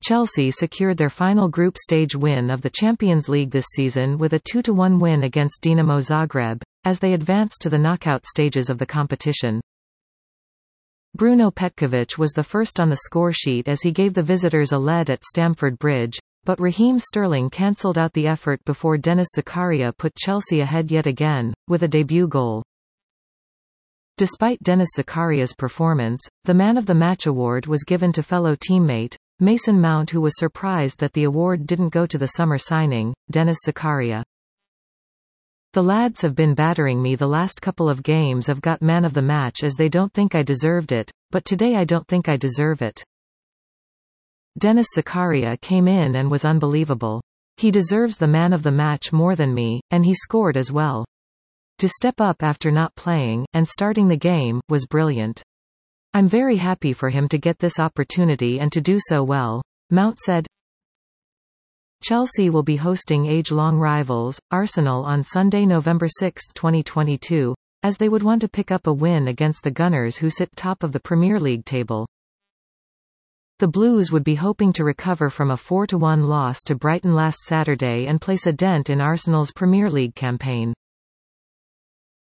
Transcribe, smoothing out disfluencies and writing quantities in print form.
Chelsea secured their final group stage win of the Champions League this season with a 2-1 win against Dinamo Zagreb, as they advanced to the knockout stages of the competition. Bruno Petkovic was the first on the score sheet as he gave the visitors a lead at Stamford Bridge, but Raheem Sterling cancelled out the effort before Denis Zakaria put Chelsea ahead yet again, with a debut goal. Despite Denis Zakaria's performance, the Man of the Match award was given to fellow teammate, Mason Mount, who was surprised that the award didn't go to the summer signing, Denis Zakaria. The lads have been battering me the last couple of games. I've got Man of the Match as they don't think I deserved it, but today I don't think I deserve it. Denis Zakaria came in and was unbelievable. He deserves the Man of the Match more than me, and he scored as well. To step up after not playing, and starting the game, was brilliant. I'm very happy for him to get this opportunity and to do so well, Mount said. Chelsea will be hosting age-long rivals, Arsenal on Sunday, November 6, 2022, as they would want to pick up a win against the Gunners, who sit top of the Premier League table. The Blues would be hoping to recover from a 4-1 loss to Brighton last Saturday and place a dent in Arsenal's Premier League campaign.